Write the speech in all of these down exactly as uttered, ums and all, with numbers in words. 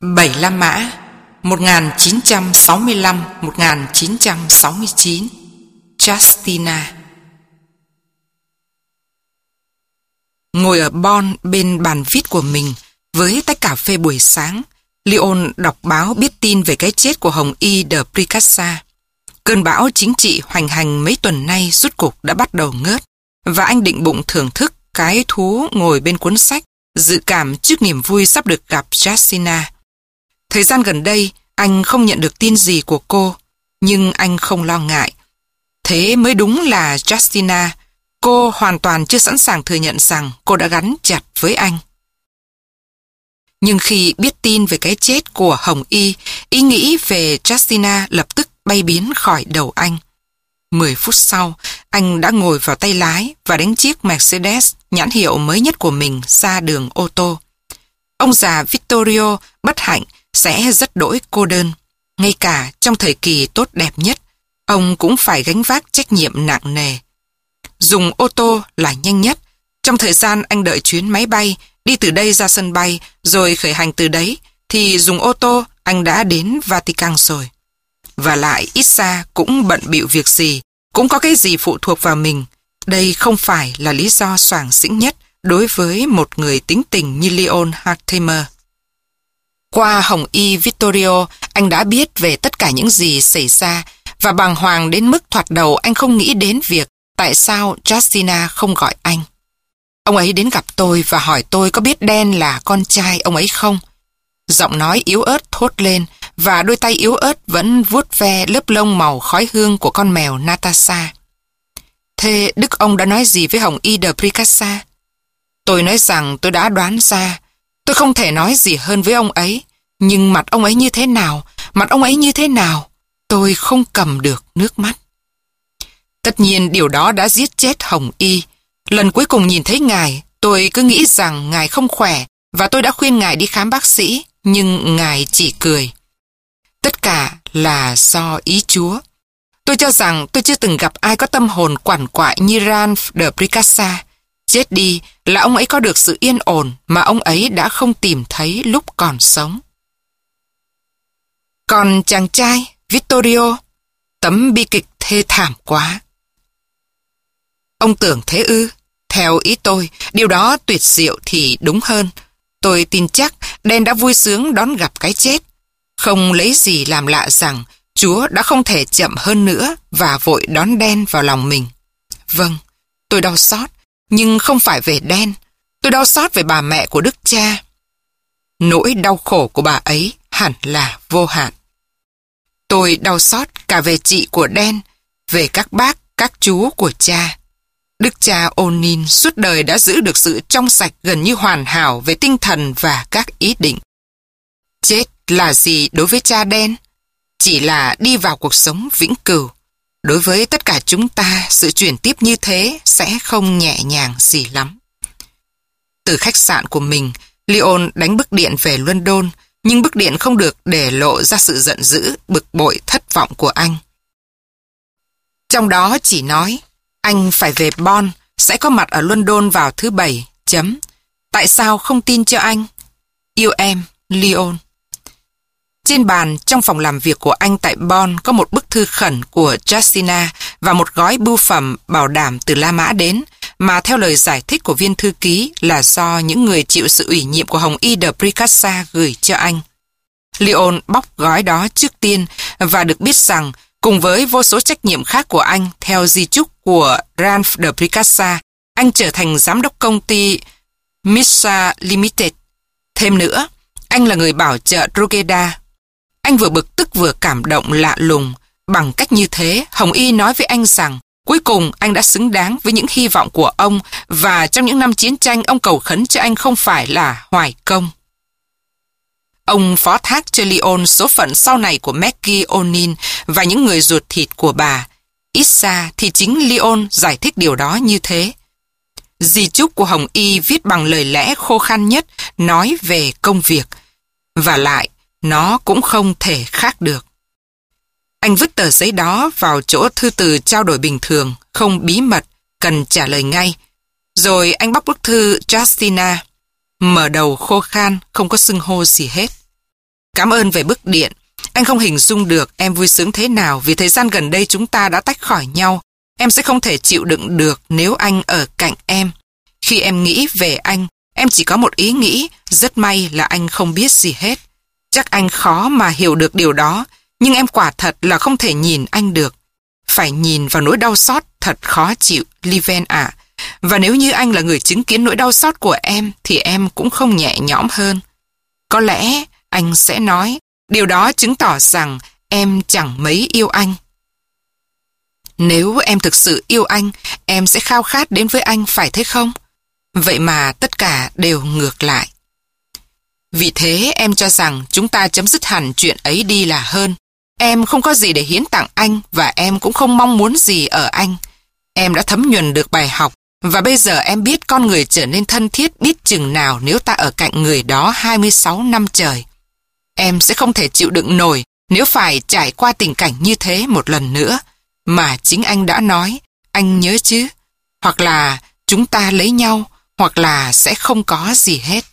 Bảy La Mã một nghìn chín trăm sáu mươi lăm đến một nghìn chín trăm sáu mươi chín. Justina. Ngồi ở Bonn bên bàn viết của mình với tách cà phê buổi sáng, Leon đọc báo biết tin về cái chết của Hồng Y de Pricassa. Cơn bão chính trị hoành hành mấy tuần nay rút cục đã bắt đầu ngớt, và anh định bụng thưởng thức cái thú ngồi bên cuốn sách, dự cảm trước niềm vui sắp được gặp Justina. Thời gian gần đây, anh không nhận được tin gì của cô, nhưng anh không lo ngại. Thế mới đúng là Justina, cô hoàn toàn chưa sẵn sàng thừa nhận rằng cô đã gắn chặt với anh. Nhưng khi biết tin về cái chết của Hồng Y, ý nghĩ về Justina lập tức bay biến khỏi đầu anh. Mười phút sau, anh đã ngồi vào tay lái và đánh chiếc Mercedes nhãn hiệu mới nhất của mình ra đường ô tô. Ông già Vittorio bất hạnh sẽ rất đỗi cô đơn. Ngay cả trong thời kỳ tốt đẹp nhất, ông cũng phải gánh vác trách nhiệm nặng nề. Dùng ô tô là nhanh nhất. Trong thời gian anh đợi chuyến máy bay, đi từ đây ra sân bay, rồi khởi hành từ đấy, thì dùng ô tô anh đã đến Vatican rồi. Và lại ít ra cũng bận bịu việc gì, cũng có cái gì phụ thuộc vào mình. Đây không phải là lý do soàng xĩnh nhất đối với một người tính tình như Leon Hartheimer. Qua Hồng Y Vittorio, anh đã biết về tất cả những gì xảy ra, và bàng hoàng đến mức thoạt đầu anh không nghĩ đến việc tại sao Justina không gọi anh. Ông ấy đến gặp tôi và hỏi tôi có biết Dan là con trai ông ấy không. Giọng nói yếu ớt thốt lên, và đôi tay yếu ớt vẫn vuốt ve lớp lông màu khói hương của con mèo Natasha. Thế đức ông đã nói gì với Hồng Y de Pricassa? Tôi nói rằng tôi đã đoán ra. Tôi không thể nói gì hơn với ông ấy. Nhưng mặt ông ấy như thế nào? Mặt ông ấy như thế nào? Tôi không cầm được nước mắt. Tất nhiên điều đó đã giết chết Hồng Y. Lần cuối cùng nhìn thấy ngài, tôi cứ nghĩ rằng ngài không khỏe, và tôi đã khuyên ngài đi khám bác sĩ, nhưng ngài chỉ cười. Tất cả là do ý Chúa. Tôi cho rằng tôi chưa từng gặp ai có tâm hồn quằn quại như Ranulf de Pricassa. Chết đi là ông ấy có được sự yên ổn mà ông ấy đã không tìm thấy lúc còn sống. Còn chàng trai, Vittorio, tấm bi kịch thê thảm quá. Ông tưởng thế ư? Theo ý tôi, điều đó tuyệt diệu thì đúng hơn. Tôi tin chắc Dan đã vui sướng đón gặp cái chết. Không lấy gì làm lạ rằng Chúa đã không thể chậm hơn nữa và vội đón Dan vào lòng mình. Vâng, tôi đau xót, nhưng không phải về Dan. Tôi đau xót về bà mẹ của đức cha. Nỗi đau khổ của bà ấy hẳn là vô hạn. Tôi đau xót cả về chị của Dan, về các bác, các chú của cha. Đức cha Onin suốt đời đã giữ được sự trong sạch gần như hoàn hảo về tinh thần và các ý định. Chết là gì đối với cha Dan? Chỉ là đi vào cuộc sống vĩnh cửu. Đối với tất cả chúng ta, sự chuyển tiếp như thế sẽ không nhẹ nhàng gì lắm. Từ khách sạn của mình, Leon đánh bức điện về London, nhưng bức điện không được để lộ ra sự giận dữ, bực bội, thất vọng của anh. Trong đó chỉ nói, anh phải về Bonn, sẽ có mặt ở London vào thứ Bảy, chấm. Tại sao không tin cho anh? Yêu em, Leon. Trên bàn trong phòng làm việc của anh tại Bonn có một bức thư khẩn của Justina và một gói bưu phẩm bảo đảm từ La Mã đến, mà theo lời giải thích của viên thư ký là do những người chịu sự ủy nhiệm của Hồng Y de Pricassa gửi cho anh. Leon bóc gói đó trước tiên và được biết rằng cùng với vô số trách nhiệm khác của anh theo di chúc của Ranulf de Pricassa, anh trở thành giám đốc công ty Missa Limited. Thêm nữa, anh là người bảo trợ Drogheda. Anh vừa bực tức vừa cảm động lạ lùng. Bằng cách như thế, Hồng Y nói với anh rằng cuối cùng anh đã xứng đáng với những hy vọng của ông, và trong những năm chiến tranh ông cầu khấn cho anh không phải là hoài công. Ông phó thác cho Leon số phận sau này của Maggie Onin và những người ruột thịt của bà. Ít ra thì chính Leon giải thích điều đó như thế. Di chúc của Hồng Y viết bằng lời lẽ khô khan nhất, nói về công việc. Và lại, nó cũng không thể khác được. Anh vứt tờ giấy đó vào chỗ thư từ trao đổi bình thường, không bí mật, cần trả lời ngay. Rồi anh bóc bức thư Justina, mở đầu khô khan, không có xưng hô gì hết. Cảm ơn về bức điện. Anh không hình dung được em vui sướng thế nào vì thời gian gần đây chúng ta đã tách khỏi nhau. Em sẽ không thể chịu đựng được nếu anh ở cạnh em. Khi em nghĩ về anh, em chỉ có một ý nghĩ, rất may là anh không biết gì hết. Chắc anh khó mà hiểu được điều đó, nhưng em quả thật là không thể nhìn anh được. Phải nhìn vào nỗi đau xót thật khó chịu, Liven ạ. Và nếu như anh là người chứng kiến nỗi đau xót của em, thì em cũng không nhẹ nhõm hơn. Có lẽ anh sẽ nói, điều đó chứng tỏ rằng em chẳng mấy yêu anh. Nếu em thực sự yêu anh, em sẽ khao khát đến với anh, phải thế không? Vậy mà tất cả đều ngược lại. Vì thế em cho rằng chúng ta chấm dứt hẳn chuyện ấy đi là hơn. Em không có gì để hiến tặng anh và em cũng không mong muốn gì ở anh. Em đã thấm nhuần được bài học và bây giờ em biết con người trở nên thân thiết biết chừng nào nếu ta ở cạnh người đó hai mươi sáu năm trời. Em sẽ không thể chịu đựng nổi nếu phải trải qua tình cảnh như thế một lần nữa. Mà chính anh đã nói, anh nhớ chứ? Hoặc là chúng ta lấy nhau, hoặc là sẽ không có gì hết.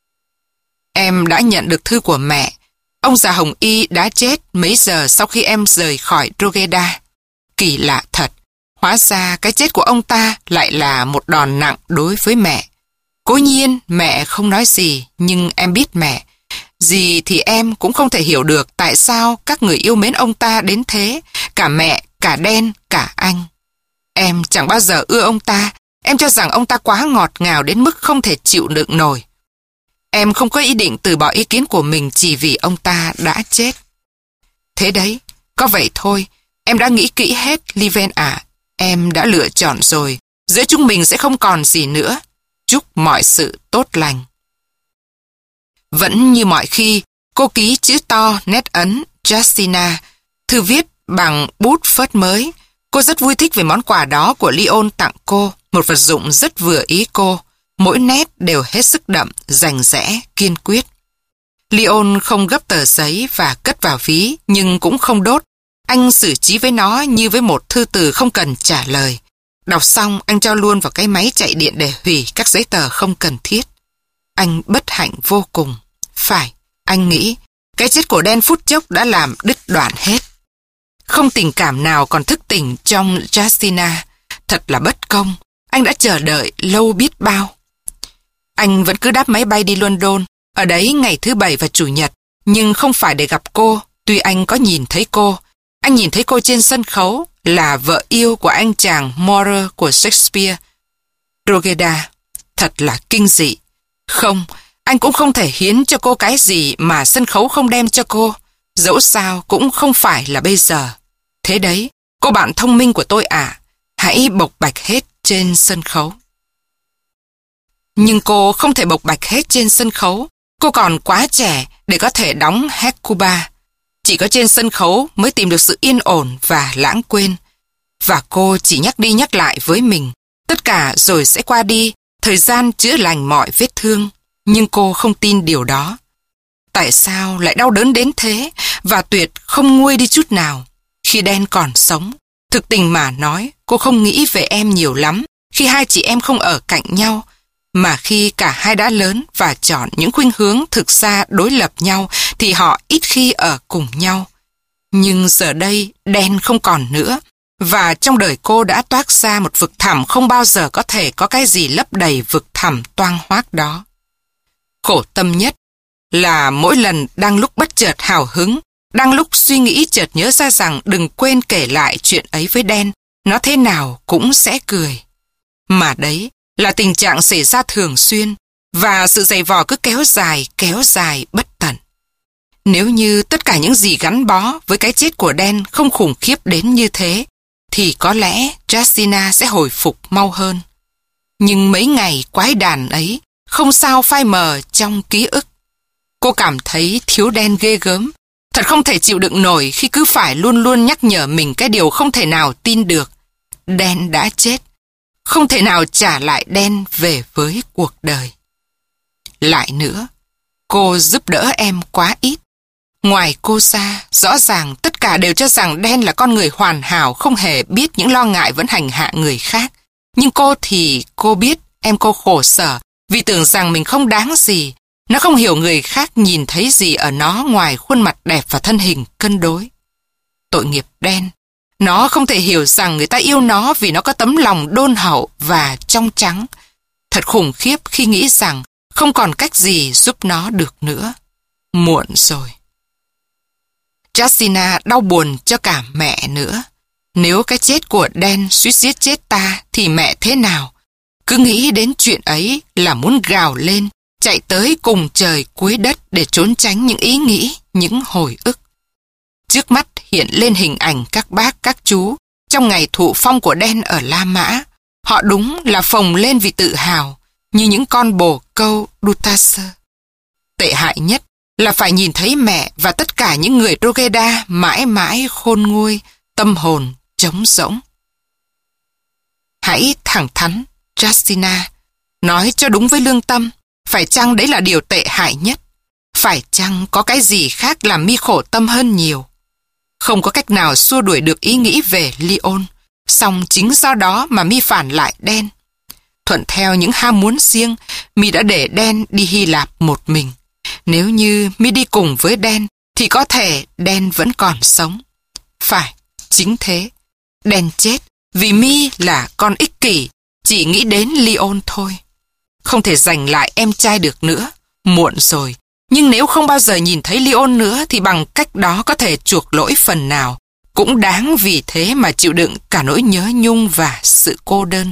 Em đã nhận được thư của mẹ. Ông già Hồng Y đã chết mấy giờ sau khi em rời khỏi Drogheda. Kỳ lạ thật. Hóa ra cái chết của ông ta lại là một đòn nặng đối với mẹ. Cố nhiên mẹ không nói gì, nhưng em biết mẹ. Gì thì em cũng không thể hiểu được tại sao các người yêu mến ông ta đến thế. Cả mẹ, cả Đen, cả anh. Em chẳng bao giờ ưa ông ta. Em cho rằng ông ta quá ngọt ngào đến mức không thể chịu đựng nổi. Em không có ý định từ bỏ ý kiến của mình chỉ vì ông ta đã chết. Thế đấy, có vậy thôi. Em đã nghĩ kỹ hết, Liven ạ. Em đã lựa chọn rồi. Giữa chúng mình sẽ không còn gì nữa. Chúc mọi sự tốt lành. Vẫn như mọi khi, cô ký chữ to, nét ấn, Justina. Thư viết bằng bút phớt mới. Cô rất vui thích về món quà đó của Leon tặng cô. Một vật dụng rất vừa ý cô. Mỗi nét đều hết sức đậm, rành rẽ, kiên quyết. Leon không gấp tờ giấy và cất vào ví, nhưng cũng không đốt. Anh xử trí với nó như với một thư từ không cần trả lời. Đọc xong, anh cho luôn vào cái máy chạy điện để hủy các giấy tờ không cần thiết. Anh bất hạnh vô cùng. Phải, anh nghĩ, cái chết của Đen phút chốc đã làm đứt đoạn hết. Không tình cảm nào còn thức tỉnh trong Justina. Thật là bất công. Anh đã chờ đợi lâu biết bao. Anh vẫn cứ đáp máy bay đi London, ở đấy ngày thứ Bảy và Chủ nhật, nhưng không phải để gặp cô, tuy anh có nhìn thấy cô. Anh nhìn thấy cô trên sân khấu, là vợ yêu của anh chàng Moore của Shakespeare. Drogheda, thật là kinh dị. Không, anh cũng không thể hiến cho cô cái gì mà sân khấu không đem cho cô. Dẫu sao cũng không phải là bây giờ. Thế đấy, cô bạn thông minh của tôi à, hãy bộc bạch hết trên sân khấu. Nhưng cô không thể bộc bạch hết trên sân khấu. Cô còn quá trẻ để có thể đóng Hecuba. Chỉ có trên sân khấu mới tìm được sự yên ổn và lãng quên. Và cô chỉ nhắc đi nhắc lại với mình. Tất cả rồi sẽ qua đi, thời gian chữa lành mọi vết thương. Nhưng cô không tin điều đó. Tại sao lại đau đớn đến thế và Tuyệt không nguôi đi chút nào? Khi Đen còn sống, thực tình mà nói, cô không nghĩ về em nhiều lắm khi hai chị em không ở cạnh nhau. Mà khi cả hai đã lớn và chọn những khuynh hướng thực ra đối lập nhau thì họ ít khi ở cùng nhau. Nhưng giờ đây Đen không còn nữa và trong đời cô đã toát ra một vực thẳm không bao giờ có thể có cái gì lấp đầy vực thẳm toang hoác đó. Khổ tâm nhất là mỗi lần đang lúc bất chợt hào hứng, đang lúc suy nghĩ chợt nhớ ra rằng đừng quên kể lại chuyện ấy với Đen, nó thế nào cũng sẽ cười. Mà đấy là tình trạng xảy ra thường xuyên và sự giày vò cứ kéo dài, kéo dài bất tận. Nếu như tất cả những gì gắn bó với cái chết của Đen không khủng khiếp đến như thế, thì có lẽ Justina sẽ hồi phục mau hơn. Nhưng mấy ngày quái đàn ấy không sao phai mờ trong ký ức. Cô cảm thấy thiếu Đen ghê gớm. Thật không thể chịu đựng nổi khi cứ phải luôn luôn nhắc nhở mình cái điều không thể nào tin được. Đen đã chết. Không thể nào trả lại Đen về với cuộc đời. Lại nữa, cô giúp đỡ em quá ít. Ngoài cô ra, rõ ràng tất cả đều cho rằng Đen là con người hoàn hảo, không hề biết những lo ngại vẫn hành hạ người khác. Nhưng cô thì cô biết em cô khổ sở vì tưởng rằng mình không đáng gì, Nó không hiểu người khác nhìn thấy gì ở nó ngoài khuôn mặt đẹp và thân hình cân đối. Tội nghiệp đen. Nó không thể hiểu rằng người ta yêu nó vì nó có tấm lòng đôn hậu và trong trắng. Thật khủng khiếp khi nghĩ rằng không còn cách gì giúp nó được nữa. Muộn rồi. Justina đau buồn cho cả mẹ nữa. Nếu cái chết của Dan suýt giết chết ta thì mẹ thế nào? Cứ nghĩ đến chuyện ấy là muốn gào lên, chạy tới cùng trời cuối đất để trốn tránh những ý nghĩ, những hồi ức. Trước mắt hiện lên hình ảnh các bác, các chú trong ngày thụ phong của Dan ở La Mã. Họ đúng là phồng lên vì tự hào, như những con bồ câu Dutaser. Tệ hại nhất là phải nhìn thấy mẹ và tất cả những người Drogheda mãi mãi khôn nguôi, tâm hồn trống rỗng. Hãy thẳng thắn, Justina, nói cho đúng với lương tâm, phải chăng đấy là điều tệ hại nhất? Phải chăng có cái gì khác làm mi khổ tâm hơn nhiều? Không có cách nào xua đuổi được ý nghĩ về Lyon, song chính do đó mà mi phản lại Dan. Thuận theo những ham muốn riêng, mi đã để Dan đi Hy Lạp một mình. Nếu như mi đi cùng với Dan, thì có thể Dan vẫn còn sống. Phải, chính thế. Dan chết vì mi là con ích kỷ, chỉ nghĩ đến Lyon thôi. Không thể giành lại em trai được nữa. Muộn rồi. Nhưng nếu không bao giờ nhìn thấy Lyon nữa thì bằng cách đó có thể chuộc lỗi phần nào. Cũng đáng vì thế mà chịu đựng cả nỗi nhớ nhung và sự cô đơn.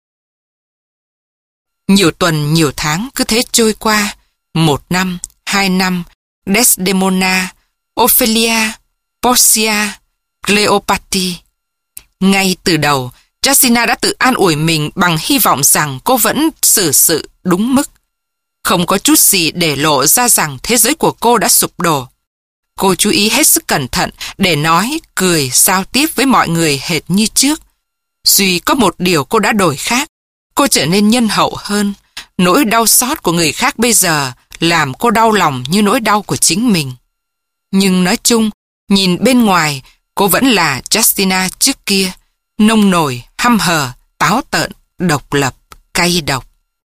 Nhiều tuần, nhiều tháng cứ thế trôi qua. Một năm, hai năm, Desdemona, Ophelia, Portia, Cleopatra. Ngay từ đầu, Justina đã tự an ủi mình bằng hy vọng rằng cô vẫn xử sự đúng mức. Không có chút gì để lộ ra rằng thế giới của cô đã sụp đổ. Cô chú ý hết sức cẩn thận để nói, cười, giao tiếp với mọi người hệt như trước. Duy có một điều cô đã đổi khác. Cô trở nên nhân hậu hơn. Nỗi đau xót của người khác bây giờ làm cô đau lòng như nỗi đau của chính mình. Nhưng nói chung, nhìn bên ngoài, cô vẫn là Justina trước kia. Nông nổi, hăm hờ, táo tợn, độc lập, cay độc.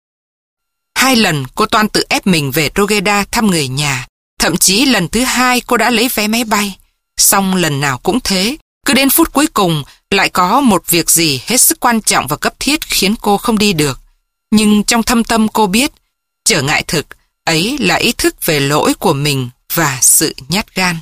Hai lần cô toan tự ép mình về Drogheda thăm người nhà. Thậm chí lần thứ hai cô đã lấy vé máy bay. Song lần nào cũng thế, cứ đến phút cuối cùng lại có một việc gì hết sức quan trọng và cấp thiết khiến cô không đi được. Nhưng trong thâm tâm cô biết, trở ngại thực, ấy là ý thức về lỗi của mình và sự nhát gan.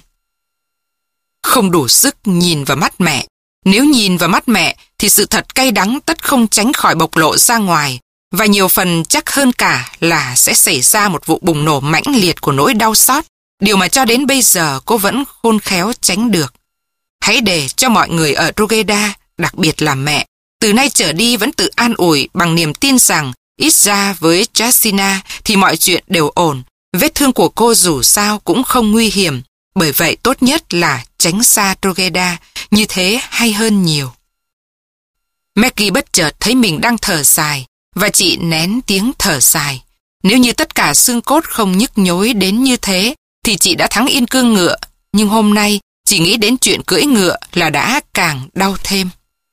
Không đủ sức nhìn vào mắt mẹ. Nếu nhìn vào mắt mẹ thì sự thật cay đắng tất không tránh khỏi bộc lộ ra ngoài. Và nhiều phần chắc hơn cả là sẽ xảy ra một vụ bùng nổ mãnh liệt của nỗi đau xót, điều mà cho đến bây giờ cô vẫn khôn khéo tránh được. Hãy để cho mọi người ở Drogheda, đặc biệt là mẹ, từ nay trở đi vẫn tự an ủi bằng niềm tin rằng ít ra với Justina thì mọi chuyện đều ổn, vết thương của cô dù sao cũng không nguy hiểm, bởi vậy tốt nhất là tránh xa Drogheda, như thế hay hơn nhiều. Maggie bất chợt thấy mình đang thở dài, và chị nén tiếng thở dài. Nếu như tất cả xương cốt không nhức nhối đến như thế, thì chị đã thắng yên cương ngựa, nhưng hôm nay chỉ nghĩ đến chuyện cưỡi ngựa là đã càng đau thêm.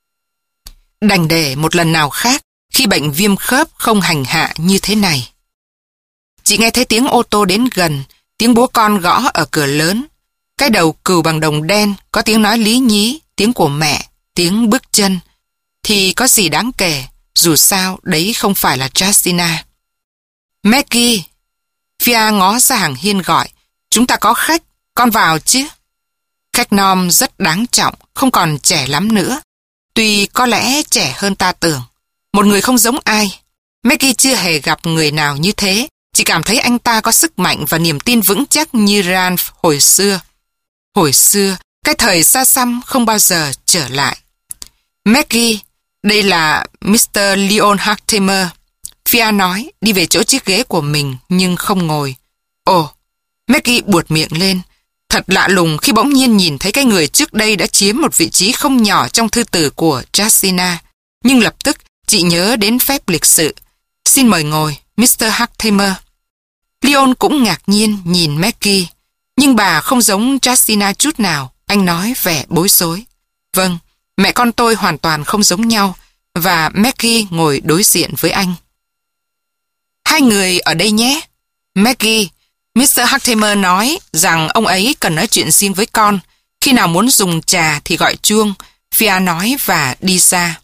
Đành để một lần nào khác, khi bệnh viêm khớp không hành hạ như thế này. Chị nghe thấy tiếng ô tô đến gần, tiếng bố con gõ ở cửa lớn. Cái đầu cừu bằng đồng đen, có tiếng nói lý nhí, tiếng của mẹ, tiếng bước chân. Thì có gì đáng kể, dù sao đấy không phải là Justina. Maggie! Fia ngó ra hàng hiên gọi, chúng ta có khách, con vào chứ? Khách Nom rất đáng trọng, không còn trẻ lắm nữa. Tuy có lẽ trẻ hơn ta tưởng. Một người không giống ai. Maggie chưa hề gặp người nào như thế, chỉ cảm thấy anh ta có sức mạnh và niềm tin vững chắc như Ralph hồi xưa. Hồi xưa, cái thời xa xăm không bao giờ trở lại. Maggie, đây là mít-tơ Lyon Hartimer. Fia nói, đi về chỗ chiếc ghế của mình nhưng không ngồi. Ồ, Maggie buột miệng lên. Thật lạ lùng khi bỗng nhiên nhìn thấy cái người trước đây đã chiếm một vị trí không nhỏ trong thư từ của Justina. Nhưng lập tức chị nhớ đến phép lịch sự. Xin mời ngồi, mít-tơ Hartimer. Lyon cũng ngạc nhiên nhìn Maggie. Nhưng bà không giống Justina chút nào, anh nói vẻ bối rối. Vâng, mẹ con tôi hoàn toàn không giống nhau, và Maggie ngồi đối diện với anh. Hai người ở đây nhé. Maggie, mít tơ Hartimer nói rằng ông ấy cần nói chuyện riêng với con. Khi nào muốn dùng trà thì gọi chuông, Fia nói và đi ra.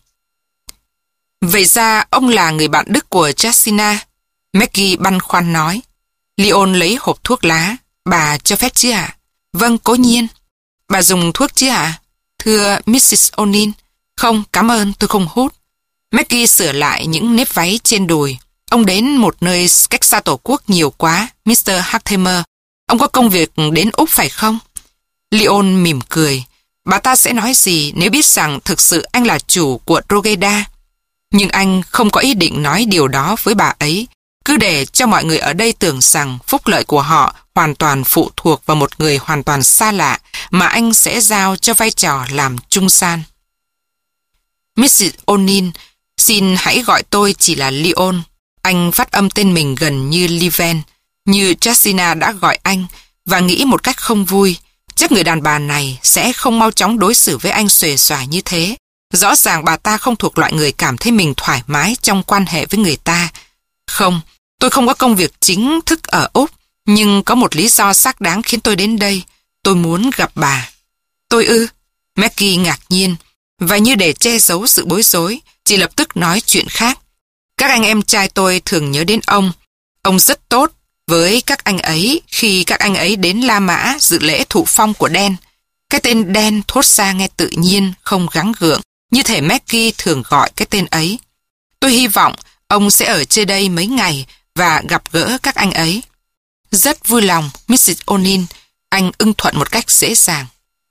Vậy ra ông là người bạn Đức của Justina, Maggie băn khoăn nói. Leon lấy hộp thuốc lá. Bà cho phép chứ ạ? À? Vâng, cố nhiên. Bà dùng thuốc chứ ạ? À? Thưa mít sít O'Neill. Không, cảm ơn, tôi không hút. Maggie sửa lại những nếp váy trên đùi. Ông đến một nơi cách xa tổ quốc nhiều quá, mít tơ Hartimer. Ông có công việc đến Úc phải không? Leon mỉm cười. Bà ta sẽ nói gì nếu biết rằng thực sự anh là chủ của Drogheda? Nhưng anh không có ý định nói điều đó với bà ấy. Cứ để cho mọi người ở đây tưởng rằng phúc lợi của họ hoàn toàn phụ thuộc vào một người hoàn toàn xa lạ mà anh sẽ giao cho vai trò làm trung gian. mít sít O'Neill, xin hãy gọi tôi chỉ là Leon. Anh phát âm tên mình gần như Leven, như Justina đã gọi anh, và nghĩ một cách không vui. Chắc người đàn bà này sẽ không mau chóng đối xử với anh xuề xòa như thế. Rõ ràng bà ta không thuộc loại người cảm thấy mình thoải mái trong quan hệ với người ta. Không, tôi không có công việc chính thức ở Úc, nhưng có một lý do xác đáng khiến tôi đến đây. Tôi muốn gặp bà. Tôi ư? Maggie ngạc nhiên, và như để che giấu sự bối rối, chị lập tức nói chuyện khác. Các anh em trai tôi thường nhớ đến ông. Ông rất tốt với các anh ấy khi các anh ấy đến La Mã dự lễ thụ phong của Dan. Cái tên Dan thốt ra nghe tự nhiên, không gắng gượng, như thể Maggie thường gọi cái tên ấy. Tôi hy vọng ông sẽ ở trên đây mấy ngày và gặp gỡ các anh ấy. Rất vui lòng, mít sít O'Neill, anh ưng thuận một cách dễ dàng.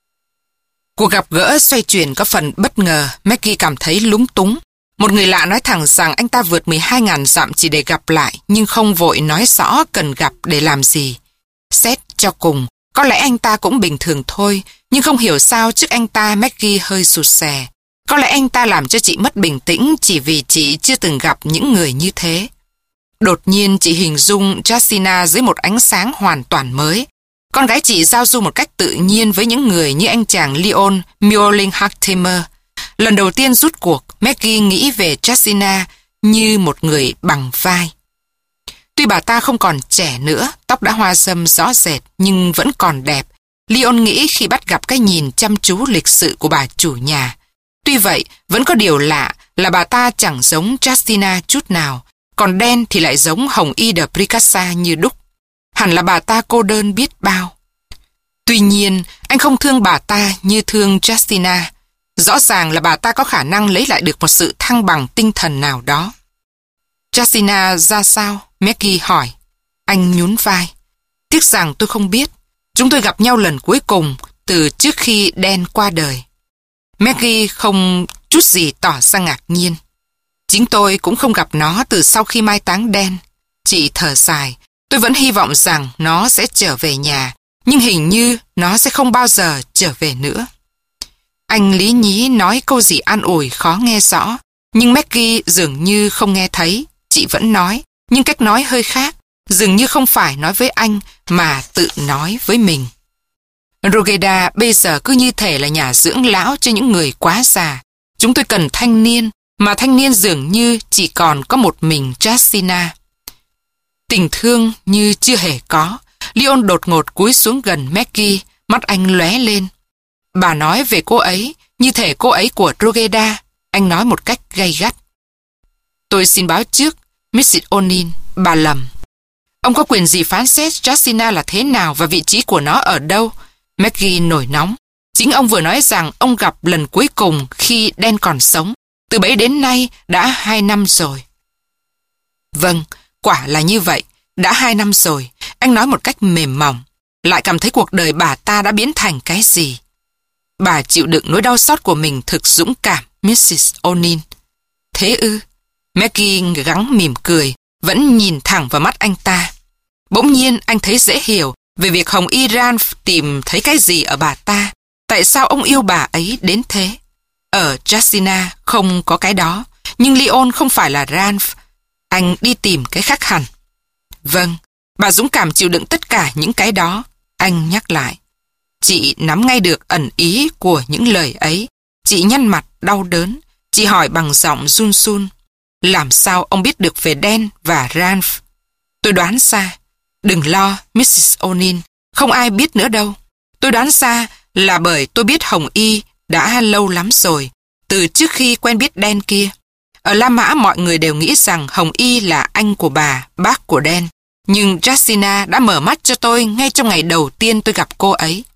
Cuộc gặp gỡ xoay chuyển có phần bất ngờ, Maggie cảm thấy lúng túng. Một người lạ nói thẳng rằng anh ta vượt mười hai nghìn dặm chỉ để gặp lại, nhưng không vội nói rõ cần gặp để làm gì. Xét cho cùng, có lẽ anh ta cũng bình thường thôi, nhưng không hiểu sao trước anh ta Maggie hơi sụt sè. Có lẽ anh ta làm cho chị mất bình tĩnh chỉ vì chị chưa từng gặp những người như thế. Đột nhiên chị hình dung Justina dưới một ánh sáng hoàn toàn mới. Con gái chị giao du một cách tự nhiên với những người như anh chàng Leon Mewling Hartimer. Lần đầu tiên rút cuộc, Maggie nghĩ về Justina như một người bằng vai. Tuy bà ta không còn trẻ nữa, tóc đã hoa râm rõ rệt nhưng vẫn còn đẹp. Leon nghĩ khi bắt gặp cái nhìn chăm chú lịch sự của bà chủ nhà. Tuy vậy, vẫn có điều lạ là bà ta chẳng giống Justina chút nào, còn Dan thì lại giống Hồng Y de Pricassa như đúc. Hẳn là bà ta cô đơn biết bao. Tuy nhiên, anh không thương bà ta như thương Justina. Rõ ràng là bà ta có khả năng lấy lại được một sự thăng bằng tinh thần nào đó. Justina ra sao? Maggie hỏi. Anh nhún vai. Tiếc rằng tôi không biết. Chúng tôi gặp nhau lần cuối cùng từ trước khi Dan qua đời. Maggie không chút gì tỏ ra ngạc nhiên. Chính tôi cũng không gặp nó từ sau khi mai táng Dan. Chị thở dài. Tôi vẫn hy vọng rằng nó sẽ trở về nhà, nhưng hình như nó sẽ không bao giờ trở về nữa. Anh lý nhí nói câu gì an ủi khó nghe rõ, nhưng Maggie dường như không nghe thấy. Chị vẫn nói, nhưng cách nói hơi khác, dường như không phải nói với anh mà tự nói với mình. Drogheda bây giờ cứ như thể là nhà dưỡng lão cho những người quá già. Chúng tôi cần thanh niên, mà thanh niên dường như chỉ còn có một mình Justina. Tình thương như chưa hề có. Leon đột ngột cúi xuống gần Maggie, mắt anh lóe lên. Bà nói về cô ấy, như thể cô ấy của Drogheda. Anh nói một cách gay gắt. Tôi xin báo trước, mít sít O'Neill, bà lầm. Ông có quyền gì phán xét Justina là thế nào và vị trí của nó ở đâu? Maggie nổi nóng. Chính ông vừa nói rằng ông gặp lần cuối cùng khi Dan còn sống. Từ bấy đến nay đã hai năm rồi. Vâng, quả là như vậy. Đã hai năm rồi. Anh nói một cách mềm mỏng. Lại cảm thấy cuộc đời bà ta đã biến thành cái gì? Bà chịu đựng nỗi đau xót của mình thực dũng cảm, mít sít O'Neill. Thế ư? Maggie gắng mỉm cười, vẫn nhìn thẳng vào mắt anh ta. Bỗng nhiên anh thấy dễ hiểu về việc Hồng Y Ranf tìm thấy cái gì ở bà ta. Tại sao ông yêu bà ấy đến thế? Ở Justina không có cái đó, nhưng Leon không phải là Ranf. Anh đi tìm cái khác hẳn. Vâng, bà dũng cảm chịu đựng tất cả những cái đó. Anh nhắc lại. Chị nắm ngay được ẩn ý của những lời ấy. Chị nhăn mặt đau đớn. Chị hỏi bằng giọng run run. Làm sao ông biết được về Dan và Ranf? Tôi đoán ra. Đừng lo, missus O'Neill, không ai biết nữa đâu. Tôi đoán ra là bởi tôi biết Hồng Y đã lâu lắm rồi, từ trước khi quen biết Dan kia. Ở La Mã mọi người đều nghĩ rằng Hồng Y là anh của bà, bác của Dan. Nhưng Justina đã mở mắt cho tôi ngay trong ngày đầu tiên tôi gặp cô ấy.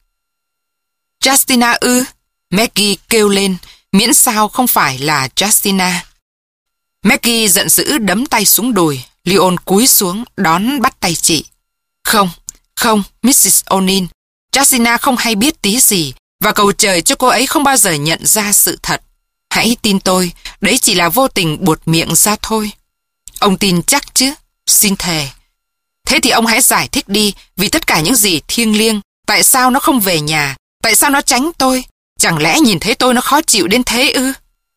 Justina ư? Maggie kêu lên, miễn sao không phải là Justina. Maggie giận dữ đấm tay xuống đùi. Leon cúi xuống đón bắt tay chị. Không, không, missus O'Neill, Justina không hay biết tí gì và cầu trời cho cô ấy không bao giờ nhận ra sự thật. Hãy tin tôi, đấy chỉ là vô tình buột miệng ra thôi. Ông tin chắc chứ? Xin thề. Thế thì ông hãy giải thích đi, vì tất cả những gì thiêng liêng, tại sao nó không về nhà, tại sao nó tránh tôi? Chẳng lẽ nhìn thấy tôi nó khó chịu đến thế ư?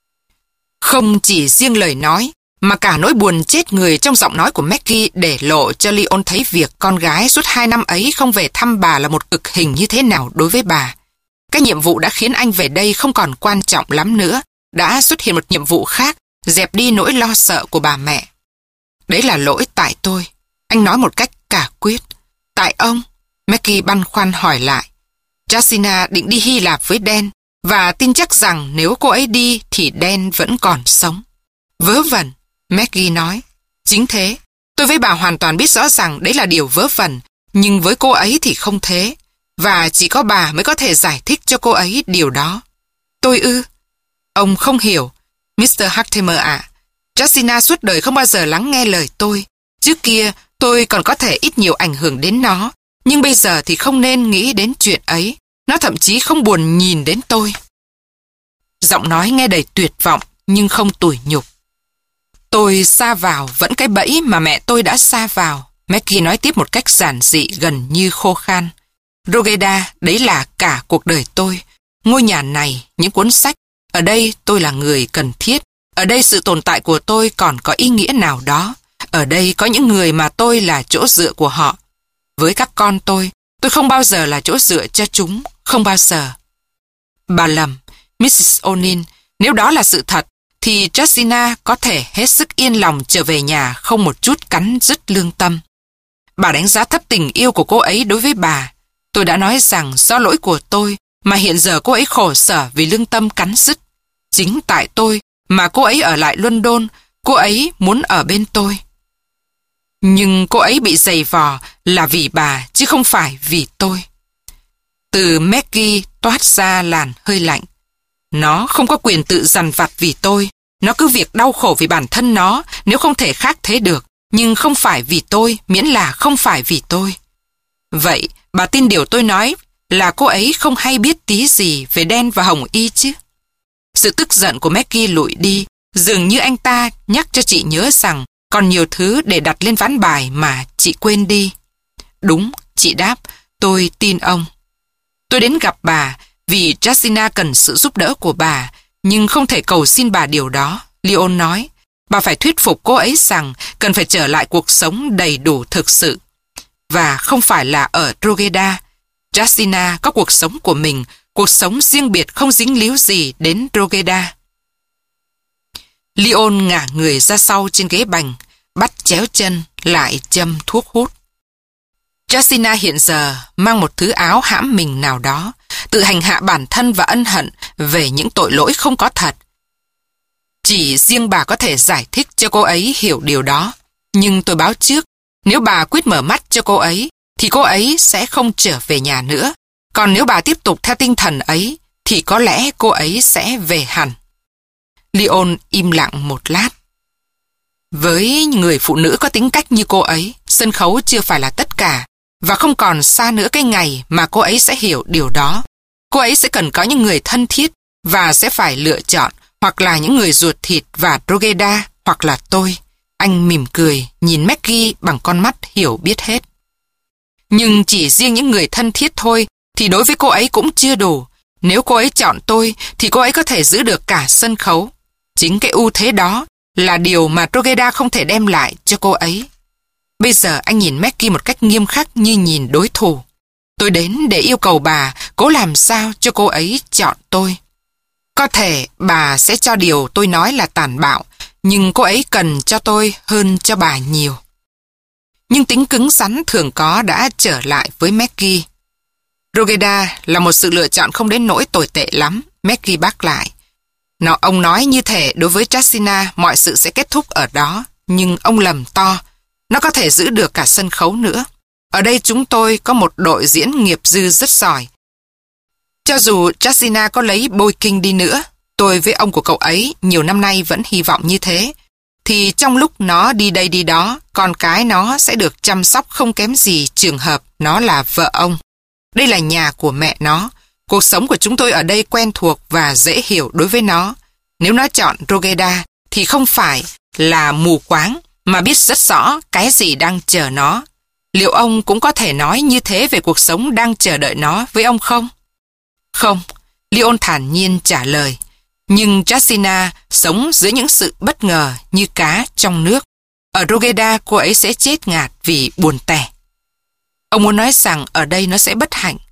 Không chỉ riêng lời nói, mà cả nỗi buồn chết người trong giọng nói của Maggie để lộ cho Leon thấy việc con gái suốt hai năm ấy không về thăm bà là một cực hình như thế nào đối với bà. Cái nhiệm vụ đã khiến anh về đây không còn quan trọng lắm nữa, đã xuất hiện một nhiệm vụ khác, dẹp đi nỗi lo sợ của bà mẹ. Đấy là lỗi tại tôi. Anh nói một cách cả quyết. Tại ông? Maggie băn khoăn hỏi lại. Justina định đi Hy Lạp với Dan và tin chắc rằng nếu cô ấy đi thì Dan vẫn còn sống. Vớ vẩn, Maggie nói. Chính thế, tôi với bà hoàn toàn biết rõ rằng đấy là điều vớ vẩn, nhưng với cô ấy thì không thế. Và chỉ có bà mới có thể giải thích cho cô ấy điều đó. Tôi ư? Ông không hiểu. mister Hartimer ạ, Justina suốt đời không bao giờ lắng nghe lời tôi. Trước kia tôi còn có thể ít nhiều ảnh hưởng đến nó, nhưng bây giờ thì không nên nghĩ đến chuyện ấy. Nó thậm chí không buồn nhìn đến tôi. Giọng nói nghe đầy tuyệt vọng nhưng không tủi nhục. Tôi sa vào vẫn cái bẫy mà mẹ tôi đã sa vào. Maggie nói tiếp một cách giản dị gần như khô khan. Rogeda, đấy là cả cuộc đời tôi. Ngôi nhà này, những cuốn sách. Ở đây tôi là người cần thiết. Ở đây sự tồn tại của tôi còn có ý nghĩa nào đó. Ở đây có những người mà tôi là chỗ dựa của họ. Với các con tôi, tôi không bao giờ là chỗ dựa cho chúng. Không bao giờ. Bà lầm, missus O'Neill, nếu đó là sự thật, thì Justina có thể hết sức yên lòng trở về nhà không một chút cắn rứt lương tâm. Bà đánh giá thấp tình yêu của cô ấy đối với bà. Tôi đã nói rằng do lỗi của tôi mà hiện giờ cô ấy khổ sở vì lương tâm cắn rứt. Chính tại tôi mà cô ấy ở lại London, cô ấy muốn ở bên tôi. Nhưng cô ấy bị giày vò là vì bà chứ không phải vì tôi. Từ Maggie toát ra làn hơi lạnh. Nó không có quyền tự dằn vặt vì tôi. Nó cứ việc đau khổ vì bản thân nó nếu không thể khác thế được. Nhưng không phải vì tôi, miễn là không phải vì tôi. Vậy, bà tin điều tôi nói là cô ấy không hay biết tí gì về Dan và Hồng Y chứ? Sự tức giận của Maggie lụi đi, dường như anh ta nhắc cho chị nhớ rằng còn nhiều thứ để đặt lên ván bài mà chị quên đi. Đúng, chị đáp, tôi tin ông. Tôi đến gặp bà vì Justina cần sự giúp đỡ của bà, nhưng không thể cầu xin bà điều đó. Leon nói, bà phải thuyết phục cô ấy rằng cần phải trở lại cuộc sống đầy đủ thực sự. Và không phải là ở Drogheda. Justina có cuộc sống của mình, cuộc sống riêng biệt không dính líu gì đến Drogheda. Leon ngả người ra sau trên ghế bành, bắt chéo chân, lại châm thuốc hút. Justina hiện giờ mang một thứ áo hãm mình nào đó, tự hành hạ bản thân và ân hận về những tội lỗi không có thật. Chỉ riêng bà có thể giải thích cho cô ấy hiểu điều đó. Nhưng tôi báo trước, nếu bà quyết mở mắt cho cô ấy, thì cô ấy sẽ không trở về nhà nữa. Còn nếu bà tiếp tục theo tinh thần ấy, thì có lẽ cô ấy sẽ về hẳn. Leon im lặng một lát. Với người phụ nữ có tính cách như cô ấy, sân khấu chưa phải là tất cả, và không còn xa nữa cái ngày mà cô ấy sẽ hiểu điều đó. Cô ấy sẽ cần có những người thân thiết và sẽ phải lựa chọn hoặc là những người ruột thịt và Drogheda hoặc là tôi. Anh mỉm cười, nhìn Maggie bằng con mắt hiểu biết hết. Nhưng chỉ riêng những người thân thiết thôi thì đối với cô ấy cũng chưa đủ. Nếu cô ấy chọn tôi thì cô ấy có thể giữ được cả sân khấu. Chính cái ưu thế đó là điều mà Drogheda không thể đem lại cho cô ấy. Bây giờ anh nhìn Maggie một cách nghiêm khắc như nhìn đối thủ. Tôi đến để yêu cầu bà cố làm sao cho cô ấy chọn tôi. Có thể bà sẽ cho điều tôi nói là tàn bạo, nhưng cô ấy cần cho tôi hơn cho bà nhiều. nhưng tính cứng rắn thường có đã trở lại với Maggie. Rogeda là một sự lựa chọn không đến nỗi tồi tệ lắm, Maggie bác lại. Nó, ông nói như thể đối với Jessina mọi sự sẽ kết thúc ở đó, nhưng ông lầm to. Nó có thể giữ được cả sân khấu nữa. Ở đây chúng tôi có một đội diễn nghiệp dư rất giỏi. Cho dù Jessina có lấy bôi kinh đi nữa, tôi với ông của cậu ấy nhiều năm nay vẫn hy vọng như thế. Thì trong lúc nó đi đây đi đó, con cái nó sẽ được chăm sóc không kém gì trường hợp nó là vợ ông. Đây là nhà của mẹ nó. Cuộc sống của chúng tôi ở đây quen thuộc và dễ hiểu đối với nó. Nếu nó chọn Rogeda thì không phải là mù quáng mà biết rất rõ cái gì đang chờ nó. Liệu ông cũng có thể nói như thế về cuộc sống đang chờ đợi nó với ông không? Không, Leon thản nhiên trả lời. Nhưng Jessina sống giữa những sự bất ngờ như cá trong nước. Ở Rogeda cô ấy sẽ chết ngạt vì buồn tẻ. Ông muốn nói rằng ở đây nó sẽ bất hạnh.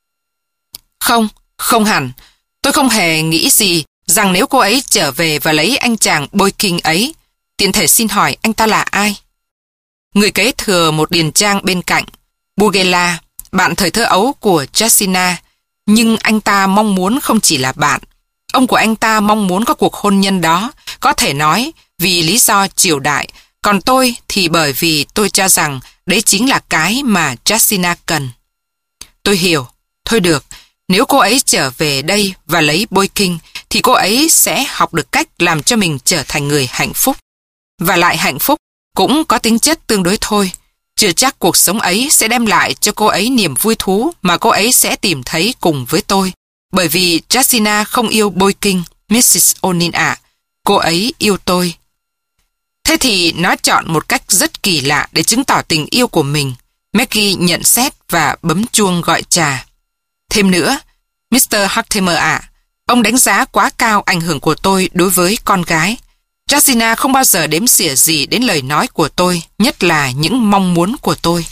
Không, không hẳn. Tôi không hề nghĩ gì rằng nếu cô ấy trở về và lấy anh chàng bôi kinh ấy, tiện thể xin hỏi anh ta là ai? Người kế thừa một điền trang bên cạnh, Bugela, bạn thời thơ ấu của Jessina, nhưng anh ta mong muốn không chỉ là bạn. Ông của anh ta mong muốn có cuộc hôn nhân đó, có thể nói vì lý do triều đại, còn tôi thì bởi vì tôi cho rằng đấy chính là cái mà Jessina cần. Tôi hiểu, thôi được, nếu cô ấy trở về đây và lấy bôi kinh, thì cô ấy sẽ học được cách làm cho mình trở thành người hạnh phúc. Và lại hạnh phúc cũng có tính chất tương đối thôi. Chưa chắc cuộc sống ấy sẽ đem lại cho cô ấy niềm vui thú mà cô ấy sẽ tìm thấy cùng với tôi. Bởi vì Jessina không yêu bôi kinh, missus O'Neill ạ. Cô ấy yêu tôi. Thế thì nó chọn một cách rất kỳ lạ để chứng tỏ tình yêu của mình. Maggie nhận xét và bấm chuông gọi trà. Thêm nữa, mít tơ Hartimer ạ, ông đánh giá quá cao ảnh hưởng của tôi đối với con gái. Jessina không bao giờ đếm xỉa gì đến lời nói của tôi, nhất là những mong muốn của tôi.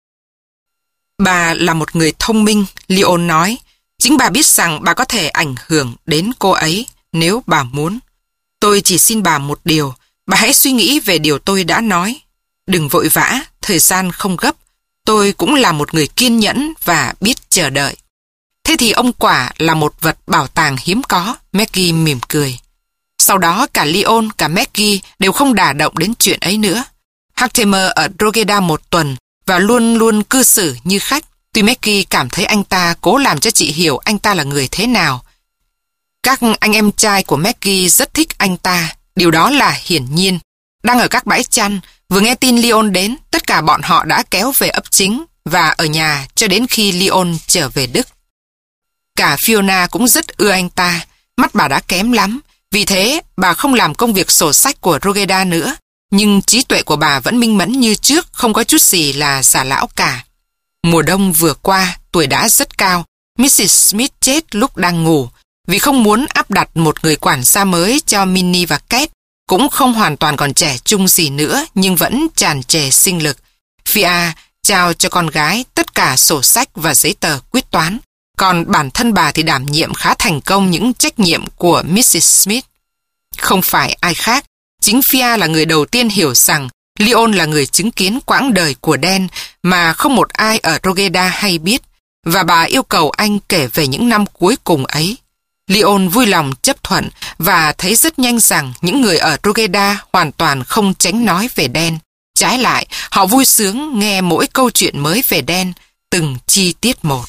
Bà là một người thông minh, Leon nói. Chính bà biết rằng bà có thể ảnh hưởng đến cô ấy nếu bà muốn. Tôi chỉ xin bà một điều, bà hãy suy nghĩ về điều tôi đã nói. Đừng vội vã, thời gian không gấp. Tôi cũng là một người kiên nhẫn và biết chờ đợi. Thế thì ông quả là một vật bảo tàng hiếm có, Maggie mỉm cười. Sau đó cả Leon, cả Maggie đều không đả động đến chuyện ấy nữa. Hartimer ở Drogheda một tuần và luôn luôn cư xử như khách. Tuy Maggie cảm thấy anh ta cố làm cho chị hiểu anh ta là người thế nào. Các anh em trai của Maggie rất thích anh ta, điều đó là hiển nhiên. Đang ở các bãi chăn, vừa nghe tin Leon đến, tất cả bọn họ đã kéo về ấp chính và ở nhà cho đến khi Leon trở về Đức. Cả Fiona cũng rất ưa anh ta, mắt bà đã kém lắm, vì thế bà không làm công việc sổ sách của Drogheda nữa, nhưng trí tuệ của bà vẫn minh mẫn như trước, không có chút gì là giả lão cả. Mùa đông vừa qua, tuổi đã rất cao, missus Smith chết lúc đang ngủ, vì không muốn áp đặt một người quản gia mới cho Minnie và Kate, cũng không hoàn toàn còn trẻ trung gì nữa nhưng vẫn tràn trề sinh lực. Fia trao cho con gái tất cả sổ sách và giấy tờ quyết toán, còn bản thân bà thì đảm nhiệm khá thành công những trách nhiệm của missus Smith. Không phải ai khác, chính Fia là người đầu tiên hiểu rằng Leon là người chứng kiến quãng đời của Dan mà không một ai ở Drogheda hay biết, và bà yêu cầu anh kể về những năm cuối cùng ấy. Leon vui lòng chấp thuận và thấy rất nhanh rằng những người ở Drogheda hoàn toàn không tránh nói về Dan. Trái lại, họ vui sướng nghe mỗi câu chuyện mới về Dan, từng chi tiết một.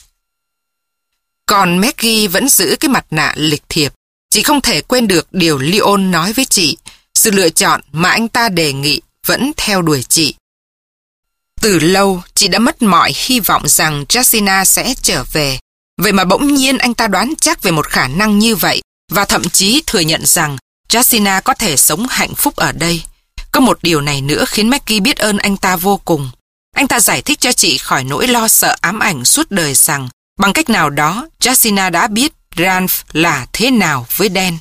Còn Maggie vẫn giữ cái mặt nạ lịch thiệp. Chị không thể quên được điều Leon nói với chị. Sự lựa chọn mà anh ta đề nghị vẫn theo đuổi chị. Từ lâu, chị đã mất mọi hy vọng rằng Jessina sẽ trở về. Vậy mà bỗng nhiên anh ta đoán chắc về một khả năng như vậy và thậm chí thừa nhận rằng Jessina có thể sống hạnh phúc ở đây. Có một điều này nữa khiến Maggie biết ơn anh ta vô cùng. Anh ta giải thích cho chị khỏi nỗi lo sợ ám ảnh suốt đời rằng bằng cách nào đó Jessina đã biết Ralph là thế nào với Dan.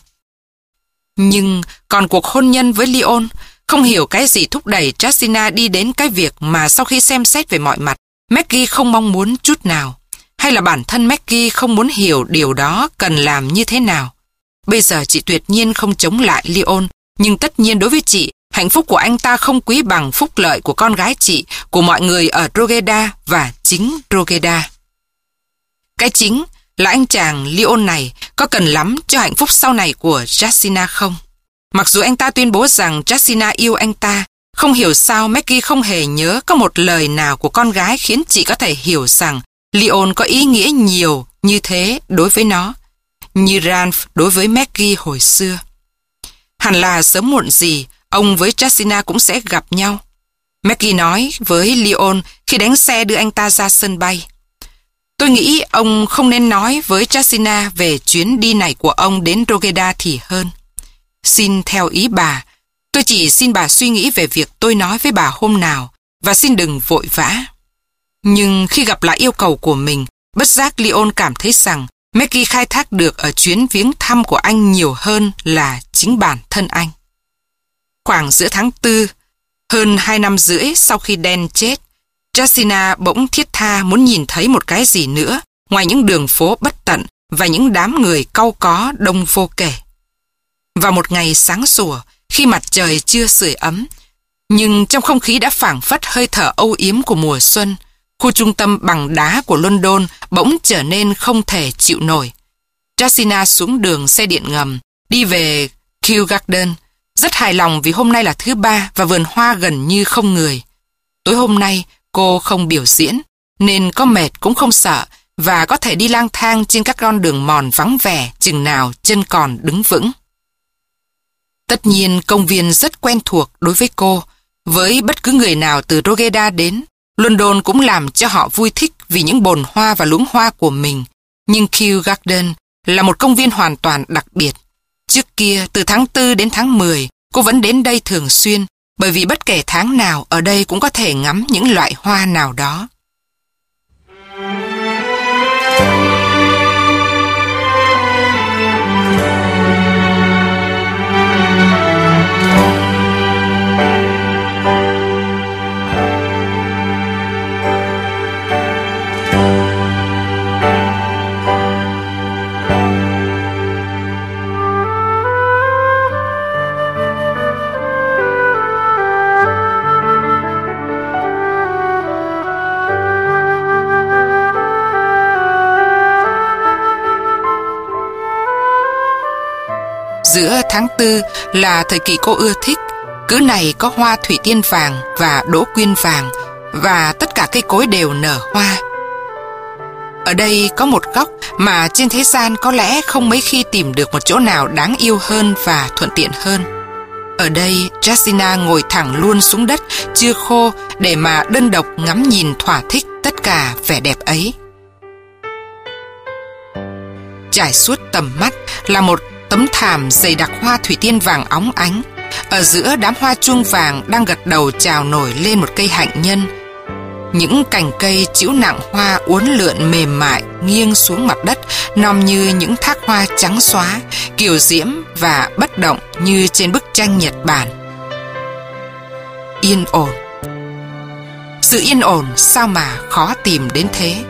Nhưng còn cuộc hôn nhân với Leon, không hiểu cái gì thúc đẩy Jessina đi đến cái việc mà sau khi xem xét về mọi mặt, Maggie không mong muốn chút nào. Hay là bản thân Maggie không muốn hiểu điều đó cần làm như thế nào. Bây giờ chị tuyệt nhiên không chống lại Leon, nhưng tất nhiên đối với chị, Hạnh phúc của anh ta không quý bằng phúc lợi của con gái chị, của mọi người ở Drogheda và chính Drogheda. Cái chính là anh chàng Leon này có cần lắm cho hạnh phúc sau này của Jessina không? Mặc dù anh ta tuyên bố rằng Jessina yêu anh ta, không hiểu sao Maggie không hề nhớ có một lời nào của con gái khiến chị có thể hiểu rằng Leon có ý nghĩa nhiều như thế đối với nó, như Ralph đối với Maggie hồi xưa. Hẳn là sớm muộn gì, ông với Jessina cũng sẽ gặp nhau. Maggie nói với Leon khi đánh xe đưa anh ta ra sân bay. Tôi nghĩ ông không nên nói với Jessina về chuyến đi này của ông đến Drogheda thì hơn. Xin theo ý bà, tôi chỉ xin bà suy nghĩ về việc tôi nói với bà hôm nào và xin đừng vội vã. Nhưng khi gặp lại yêu cầu của mình, bất giác Leon cảm thấy rằng Maggie khai thác được ở chuyến viếng thăm của anh nhiều hơn là chính bản thân anh. Khoảng giữa tháng tư, hơn hai năm rưỡi sau khi Dan chết, Jessina bỗng thiết tha muốn nhìn thấy một cái gì nữa ngoài những đường phố bất tận và những đám người cau có đông vô kể. Vào một ngày sáng sủa, khi mặt trời chưa sưởi ấm, nhưng trong không khí đã phảng phất hơi thở âu yếm của mùa xuân, khu trung tâm bằng đá của London bỗng trở nên không thể chịu nổi. Jessina xuống đường xe điện ngầm, đi về Kew Garden, rất hài lòng vì hôm nay là thứ ba và vườn hoa gần như không người. Tối hôm nay, cô không biểu diễn, nên có mệt cũng không sợ và có thể đi lang thang trên các con đường mòn vắng vẻ chừng nào chân còn đứng vững. Tất nhiên công viên rất quen thuộc đối với cô. Với bất cứ người nào từ Drogheda đến, London cũng làm cho họ vui thích vì những bồn hoa và luống hoa của mình. Nhưng Kew Garden là một công viên hoàn toàn đặc biệt. Trước kia, từ tháng tư đến tháng mười, cô vẫn đến đây thường xuyên, bởi vì bất kể tháng nào ở đây cũng có thể ngắm những loại hoa nào đó. Giữa tháng tư là thời kỳ cô ưa thích. Cứ này có hoa thủy tiên vàng và đỗ quyên vàng, và tất cả cây cối đều nở hoa. Ở đây có một góc mà trên thế gian có lẽ không mấy khi tìm được một chỗ nào đáng yêu hơn và thuận tiện hơn. Ở đây, Jessina ngồi thẳng luôn xuống đất chưa khô để mà đơn độc ngắm nhìn thỏa thích tất cả vẻ đẹp ấy. Trải suốt tầm mắt là một tấm thảm dày đặc hoa thủy tiên vàng óng ánh. Ở giữa đám hoa chuông vàng đang gật đầu chào nổi lên một cây hạnh nhân. Những cành cây trĩu nặng hoa uốn lượn mềm mại nghiêng xuống mặt đất, nom như những thác hoa trắng xóa, kiều diễm và bất động như trên bức tranh Nhật Bản. Yên ổn. Sự yên ổn sao mà khó tìm đến thế.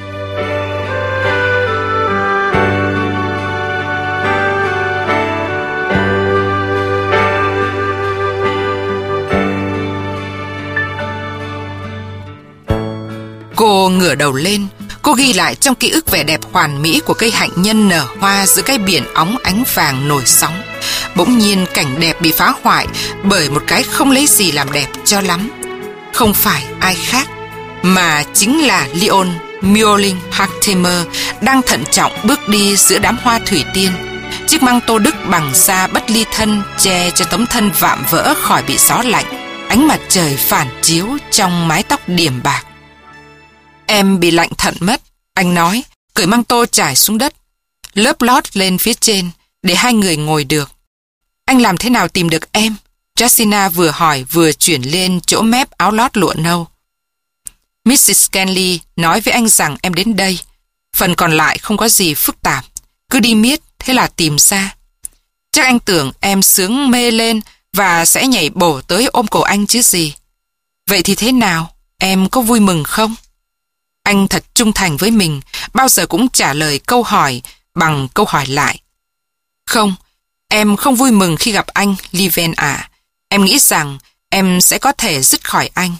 Cô ngửa đầu lên, cô ghi lại trong ký ức vẻ đẹp hoàn mỹ của cây hạnh nhân nở hoa giữa cái biển óng ánh vàng nổi sóng. Bỗng nhiên cảnh đẹp bị phá hoại bởi một cái không lấy gì làm đẹp cho lắm. Không phải ai khác, mà chính là Leon Mewling Hartimer đang thận trọng bước đi giữa đám hoa thủy tiên. Chiếc măng tô Đức bằng da bất ly thân che cho tấm thân vạm vỡ khỏi bị gió lạnh. Ánh mặt trời phản chiếu trong mái tóc điểm bạc. Em bị lạnh thận mất, anh nói, cởi măng tô trải xuống đất, lớp lót lên phía trên để hai người ngồi được. Anh làm thế nào tìm được em? Jessina vừa hỏi vừa chuyển lên chỗ mép áo lót lụa nâu. mít xít Scanley nói với anh rằng em đến đây. Phần còn lại không có gì phức tạp, cứ đi miết, thế là tìm ra. Chắc anh tưởng em sướng mê lên và sẽ nhảy bổ tới ôm cổ anh chứ gì. Vậy thì thế nào? Em có vui mừng không? Anh thật trung thành với mình, bao giờ cũng trả lời câu hỏi bằng câu hỏi lại. Không, em không vui mừng khi gặp anh, Liven ạ. Em nghĩ rằng em sẽ có thể dứt khỏi anh.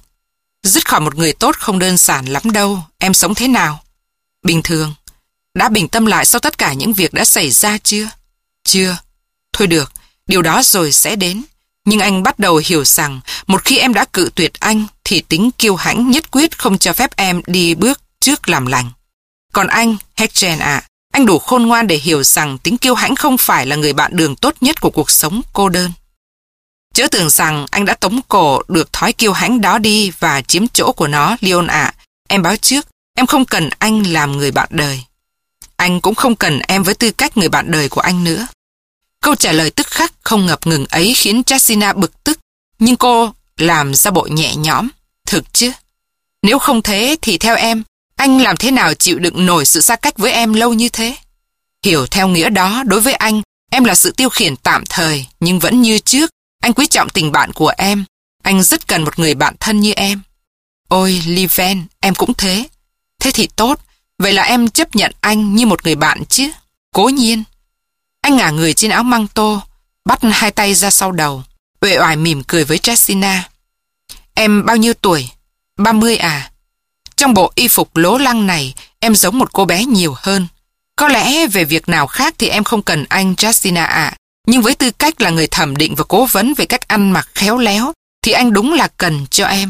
Dứt khỏi một người tốt không đơn giản lắm đâu. Em sống thế nào? Bình thường. Đã bình tâm lại sau tất cả những việc đã xảy ra chưa? Chưa. Thôi được, điều đó rồi sẽ đến. Nhưng anh bắt đầu hiểu rằng một khi em đã cự tuyệt anh thì tính kiêu hãnh nhất quyết không cho phép em đi bước trước làm lành. Còn anh, Hedgen ạ, à, anh đủ khôn ngoan để hiểu rằng tính kiêu hãnh không phải là người bạn đường tốt nhất của cuộc sống cô đơn. Chớ tưởng rằng anh đã tống cổ được thói kiêu hãnh đó đi và chiếm chỗ của nó, Leon ạ. À. Em báo trước, em không cần anh làm người bạn đời. Anh cũng không cần em với tư cách người bạn đời của anh nữa. Câu trả lời tức khắc không ngập ngừng ấy khiến Jessina bực tức, nhưng cô làm ra bộ nhẹ nhõm. Thực chứ? Nếu không thế thì theo em, anh làm thế nào chịu đựng nổi sự xa cách với em lâu như thế? Hiểu theo nghĩa đó, đối với anh, em là sự tiêu khiển tạm thời, nhưng vẫn như trước, anh quý trọng tình bạn của em. Anh rất cần một người bạn thân như em. Ôi, Liven, em cũng thế. Thế thì tốt, vậy là em chấp nhận anh như một người bạn chứ? Cố nhiên. Anh ngả người trên áo măng tô, bắt hai tay ra sau đầu, uể oải mỉm cười với Jessina. Em bao nhiêu tuổi? ba mươi à? Trong bộ y phục lố lăng này, em giống một cô bé nhiều hơn. Có lẽ về việc nào khác thì em không cần anh, Jessina ạ. À. Nhưng với tư cách là người thẩm định và cố vấn về cách ăn mặc khéo léo, thì anh đúng là cần cho em.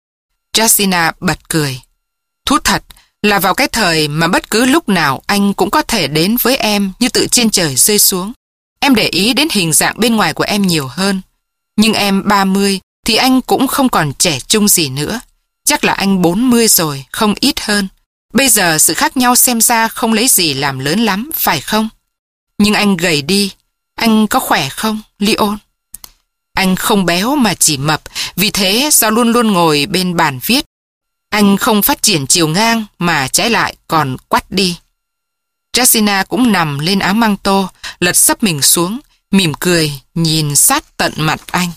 Jessina bật cười. Thú thật là vào cái thời mà bất cứ lúc nào anh cũng có thể đến với em như tự trên trời rơi xuống. Em để ý đến hình dạng bên ngoài của em nhiều hơn. Nhưng em ba mươi thì anh cũng không còn trẻ trung gì nữa. Chắc là anh bốn mươi rồi, không ít hơn. Bây giờ sự khác nhau xem ra không lấy gì làm lớn lắm, phải không? Nhưng anh gầy đi. Anh có khỏe không, Leon? Anh không béo mà chỉ mập, vì thế do luôn luôn ngồi bên bàn viết. Anh không phát triển chiều ngang mà trái lại còn quắt đi. Jessina cũng nằm lên áo măng tô, lật sấp mình xuống, mỉm cười, nhìn sát tận mặt anh.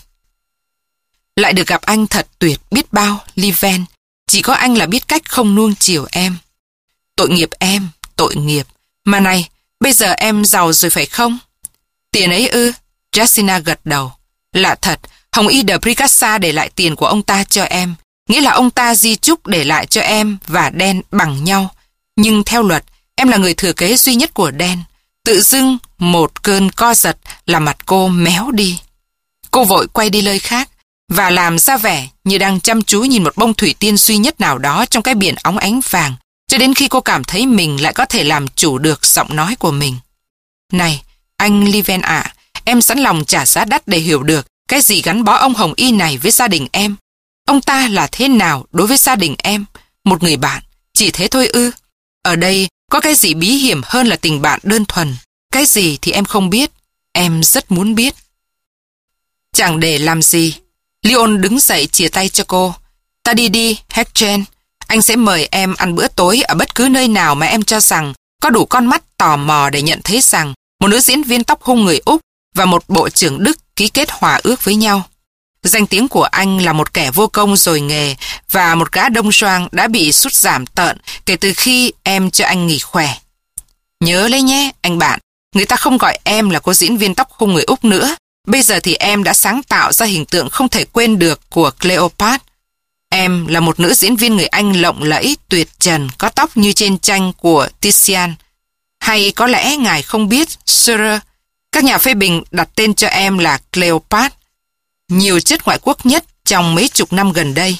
Lại được gặp anh thật tuyệt biết bao, Liven. Chỉ có anh là biết cách không nuông chiều em. Tội nghiệp em, tội nghiệp. Mà này, bây giờ em giàu rồi phải không? Tiền ấy ư? Jessina gật đầu. Lạ thật, Hồng Y de Bricassa để lại tiền của ông ta cho em. Nghĩa là ông ta di chúc để lại cho em và Dan bằng nhau. Nhưng theo luật, em là người thừa kế duy nhất của Dan. Tự dưng một cơn co giật làm mặt cô méo đi. Cô vội quay đi nơi khác và làm ra vẻ như đang chăm chú nhìn một bông thủy tiên duy nhất nào đó trong cái biển óng ánh vàng, cho đến khi cô cảm thấy mình lại có thể làm chủ được giọng nói của mình. Này, anh Liven ạ, à, em sẵn lòng trả giá đắt để hiểu được cái gì gắn bó ông Hồng Y này với gia đình em. Ông ta là thế nào đối với gia đình em? Một người bạn, chỉ thế thôi ư? Ở đây có cái gì bí hiểm hơn là tình bạn đơn thuần? Cái gì thì em không biết. Em rất muốn biết. Chẳng để làm gì. Leon đứng dậy chìa tay cho cô. Ta đi đi, Hedgen. Anh sẽ mời em ăn bữa tối ở bất cứ nơi nào mà em cho rằng có đủ con mắt tò mò để nhận thấy rằng một nữ diễn viên tóc hung người Úc và một bộ trưởng Đức ký kết hòa ước với nhau. Danh tiếng của anh là một kẻ vô công rồi nghề và một gã đông doang đã bị sút giảm tợn kể từ khi em cho anh nghỉ khỏe. Nhớ lấy nhé, anh bạn, người ta không gọi em là cô diễn viên tóc hung người Úc nữa. Bây giờ thì em đã sáng tạo ra hình tượng không thể quên được của Cleopatra. Em là một nữ diễn viên người Anh lộng lẫy, tuyệt trần, có tóc như trên tranh của Titian. Hay có lẽ ngài không biết, Sir, các nhà phê bình đặt tên cho em là Cleopatra. Nhiều chất ngoại quốc nhất trong mấy chục năm gần đây.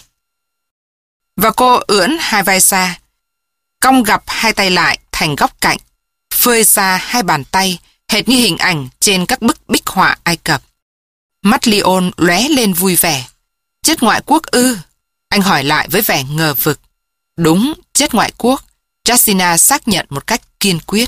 Và cô ưỡn hai vai ra, cong gập hai tay lại thành góc cạnh, phơi ra hai bàn tay, hệt như hình ảnh trên các bức bích họa Ai Cập. Mắt Leon lóe lên vui vẻ. Chất ngoại quốc ư? Anh hỏi lại với vẻ ngờ vực. Đúng, chất ngoại quốc. Jessina xác nhận một cách kiên quyết.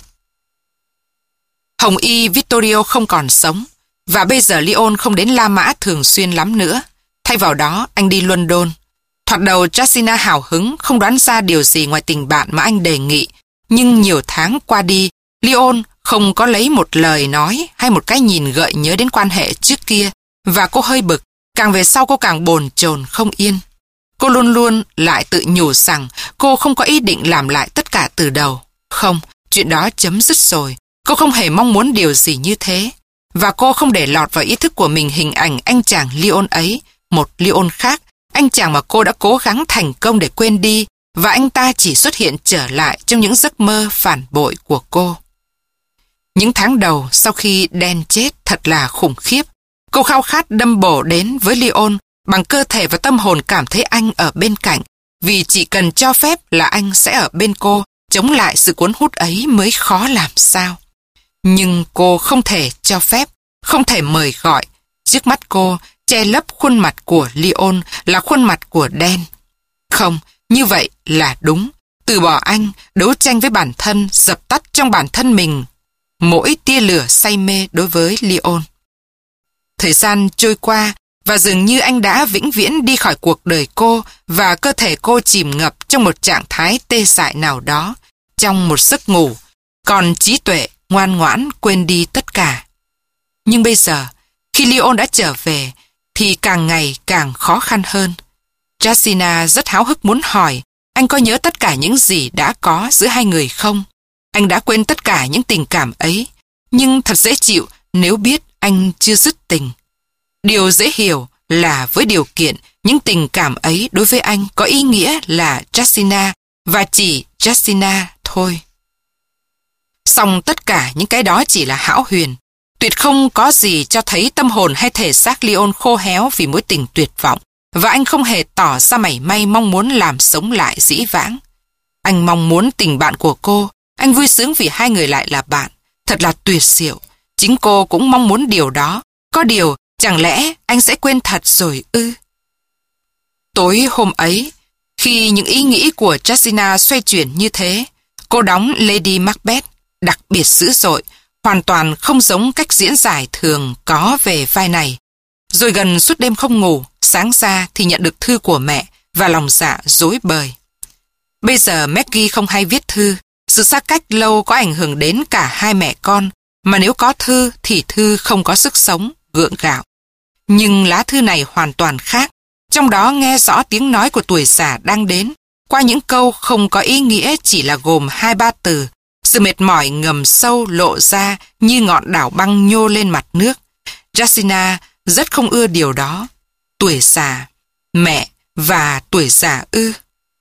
Hồng Y Vittorio không còn sống, và bây giờ Leon không đến La Mã thường xuyên lắm nữa. Thay vào đó, anh đi London. Thoạt đầu Jessina hào hứng, không đoán ra điều gì ngoài tình bạn mà anh đề nghị. Nhưng nhiều tháng qua đi, Leon không có lấy một lời nói hay một cái nhìn gợi nhớ đến quan hệ trước kia, và cô hơi bực. Càng về sau cô càng bồn chồn không yên. Cô luôn luôn lại tự nhủ rằng cô không có ý định làm lại tất cả từ đầu. Không, chuyện đó chấm dứt rồi. Cô không hề mong muốn điều gì như thế. và cô không để lọt vào ý thức của mình hình ảnh anh chàng Leon ấy, một Leon khác, anh chàng mà cô đã cố gắng thành công để quên đi, và anh ta chỉ xuất hiện trở lại trong những giấc mơ phản bội của cô. Những tháng đầu sau khi Dan chết thật là khủng khiếp. Cô khao khát đâm bổ đến với Leon bằng cơ thể và tâm hồn, cảm thấy anh ở bên cạnh, vì chỉ cần cho phép là anh sẽ ở bên cô, chống lại sự cuốn hút ấy mới khó làm sao. Nhưng cô không thể cho phép, không thể mời gọi. Trước mắt cô, che lấp khuôn mặt của Leon là khuôn mặt của Dan. Không, như vậy là đúng. Từ bỏ anh, đấu tranh với bản thân, dập tắt trong bản thân mình mỗi tia lửa say mê đối với Leon. Thời gian trôi qua và dường như anh đã vĩnh viễn đi khỏi cuộc đời cô, và cơ thể cô chìm ngập trong một trạng thái tê dại nào đó, trong một giấc ngủ, còn trí tuệ ngoan ngoãn quên đi tất cả. Nhưng bây giờ, khi Leon đã trở về, thì càng ngày càng khó khăn hơn. Jessina rất háo hức muốn hỏi, anh có nhớ tất cả những gì đã có giữa hai người không? Anh đã quên tất cả những tình cảm ấy, nhưng thật dễ chịu nếu biết anh chưa dứt tình. Điều dễ hiểu là với điều kiện những tình cảm ấy đối với anh có ý nghĩa là Jessina và chỉ Jessina thôi. Song tất cả những cái đó chỉ là hão huyền. Tuyệt không có gì cho thấy tâm hồn hay thể xác Leon khô héo vì mối tình tuyệt vọng, và anh không hề tỏ ra mảy may mong muốn làm sống lại dĩ vãng. Anh mong muốn tình bạn của cô, anh vui sướng vì hai người lại là bạn. Thật là tuyệt diệu. Chính cô cũng mong muốn điều đó. Có điều, chẳng lẽ anh sẽ quên thật rồi ư? Tối hôm ấy, khi những ý nghĩ của Jessina xoay chuyển như thế, cô đóng Lady Macbeth đặc biệt dữ dội, hoàn toàn không giống cách diễn giải thường có về vai này. Rồi gần suốt đêm không ngủ, sáng ra thì nhận được thư của mẹ và lòng dạ rối bời. Bây giờ Maggie không hay viết thư. Sự xa cách lâu có ảnh hưởng đến cả hai mẹ con, mà nếu có thư thì thư không có sức sống, gượng gạo. Nhưng lá thư này hoàn toàn khác. Trong đó nghe rõ tiếng nói của tuổi già đang đến, qua những câu không có ý nghĩa chỉ là gồm hai ba từ. Sự mệt mỏi ngầm sâu lộ ra như ngọn đảo băng nhô lên mặt nước. Jessina rất không ưa điều đó. Tuổi già, mẹ và tuổi già ư.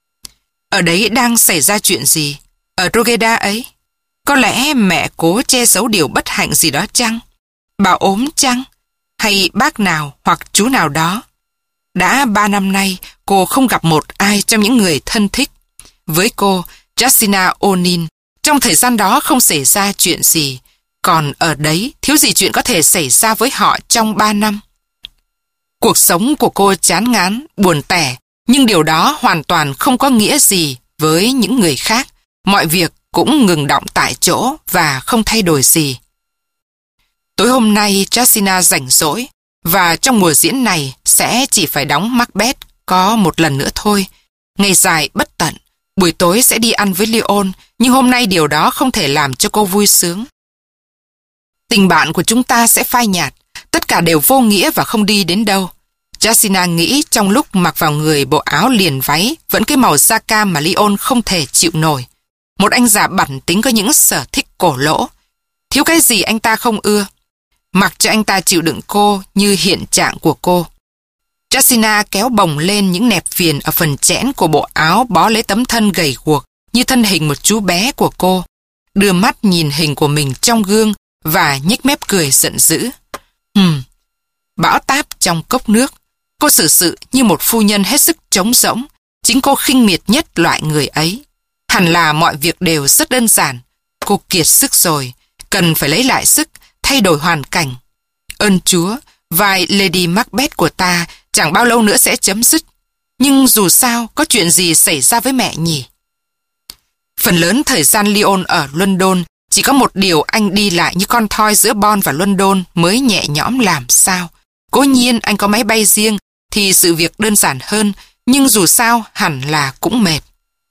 Ở đấy đang xảy ra chuyện gì? Ở Drogheda ấy? Có lẽ mẹ cố che giấu điều bất hạnh gì đó chăng? Bà ốm chăng? Hay bác nào hoặc chú nào đó? Đã ba năm nay, cô không gặp một ai trong những người thân thích. Với cô, Jessina O'Neill, trong thời gian đó không xảy ra chuyện gì. Còn ở đấy, thiếu gì chuyện có thể xảy ra với họ trong ba năm. Cuộc sống của cô chán ngán, buồn tẻ, nhưng điều đó hoàn toàn không có nghĩa gì với những người khác. Mọi việc cũng ngừng động tại chỗ và không thay đổi gì. Tối hôm nay Jessina rảnh rỗi, và trong mùa diễn này sẽ chỉ phải đóng Macbeth có một lần nữa thôi. Ngày dài bất tận, buổi tối sẽ đi ăn với Leon, nhưng hôm nay điều đó không thể làm cho cô vui sướng. Tình bạn của chúng ta sẽ phai nhạt, tất cả đều vô nghĩa và không đi đến đâu. Jessina nghĩ trong lúc mặc vào người bộ áo liền váy vẫn cái màu da cam mà Leon không thể chịu nổi. Một anh già bẩn tính có những sở thích cổ lỗ. Thiếu cái gì anh ta không ưa. Mặc cho anh ta chịu đựng cô như hiện trạng của cô. Jessina kéo bồng lên những nẹp viền ở phần chẽn của bộ áo bó lấy tấm thân gầy guộc như thân hình một chú bé của cô. Đưa mắt nhìn hình của mình trong gương và nhếch mép cười giận dữ. Hừm, bão táp trong cốc nước. Cô xử sự như một phu nhân hết sức trống rỗng. Chính cô khinh miệt nhất loại người ấy. Hẳn là mọi việc đều rất đơn giản. Cô kiệt sức rồi, cần phải lấy lại sức, thay đổi hoàn cảnh. Ơn Chúa, vai Lady Macbeth của ta chẳng bao lâu nữa sẽ chấm dứt. Nhưng dù sao, có chuyện gì xảy ra với mẹ nhỉ? Phần lớn thời gian Leon ở London, chỉ có một điều anh đi lại như con thoi giữa Bonn và London mới nhẹ nhõm làm sao. Cố nhiên anh có máy bay riêng thì sự việc đơn giản hơn, nhưng dù sao hẳn là cũng mệt.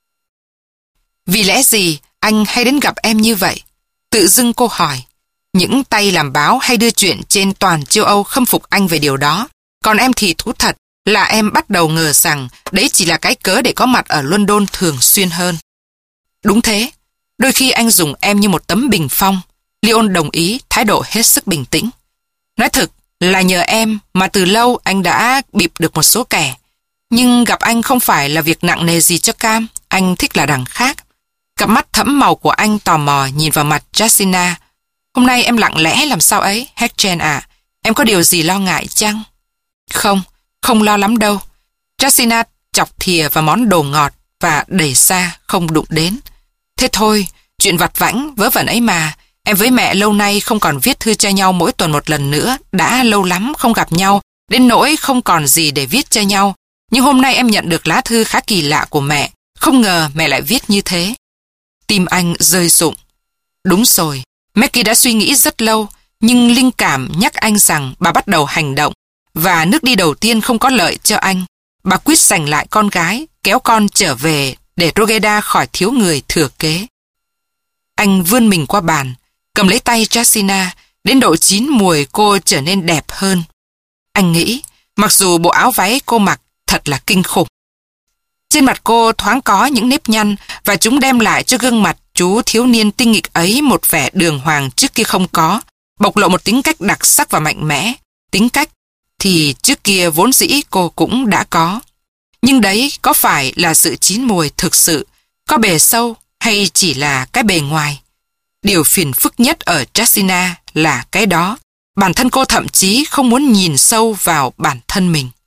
Vì lẽ gì anh hay đến gặp em như vậy? Tự dưng cô hỏi. Những tay làm báo hay đưa chuyện trên toàn châu Âu khâm phục anh về điều đó. Còn em thì thú thật là em bắt đầu ngờ rằng đấy chỉ là cái cớ để có mặt ở London thường xuyên hơn. Đúng thế, đôi khi anh dùng em như một tấm bình phong. Leon đồng ý, thái độ hết sức bình tĩnh. Nói thực là nhờ em mà từ lâu anh đã bịp được một số kẻ. Nhưng gặp anh không phải là việc nặng nề gì cho Cam, anh thích là đằng khác. Cặp mắt thẫm màu của anh tò mò nhìn vào mặt Jessina. Hôm nay em lặng lẽ làm sao ấy, Hatchen à? Em có điều gì lo ngại chăng? Không, không lo lắm đâu. Jessina chọc thìa vào món đồ ngọt và đẩy xa, không đụng đến. Thế thôi, chuyện vặt vãnh, vớ vẩn ấy mà. Em với mẹ lâu nay không còn viết thư cho nhau mỗi tuần một lần nữa. Đã lâu lắm không gặp nhau, đến nỗi không còn gì để viết cho nhau. Nhưng hôm nay em nhận được lá thư khá kỳ lạ của mẹ. Không ngờ mẹ lại viết như thế. Tim anh rơi rụng. Đúng rồi, Maggie đã suy nghĩ rất lâu, nhưng linh cảm nhắc anh rằng bà bắt đầu hành động, và nước đi đầu tiên không có lợi cho anh. Bà quyết giành lại con gái, kéo con trở về để Rogeda khỏi thiếu người thừa kế. Anh vươn mình qua bàn, cầm lấy tay Jessina, đến độ chín muồi cô trở nên đẹp hơn. Anh nghĩ, mặc dù bộ áo váy cô mặc thật là kinh khủng. Trên mặt cô thoáng có những nếp nhăn và chúng đem lại cho gương mặt chú thiếu niên tinh nghịch ấy một vẻ đường hoàng trước kia không có, bộc lộ một tính cách đặc sắc và mạnh mẽ. Tính cách thì trước kia vốn dĩ cô cũng đã có. Nhưng đấy có phải là sự chín muồi thực sự, có bề sâu hay chỉ là cái bề ngoài? Điều phiền phức nhất ở Jessina là cái đó. Bản thân cô thậm chí không muốn nhìn sâu vào bản thân mình.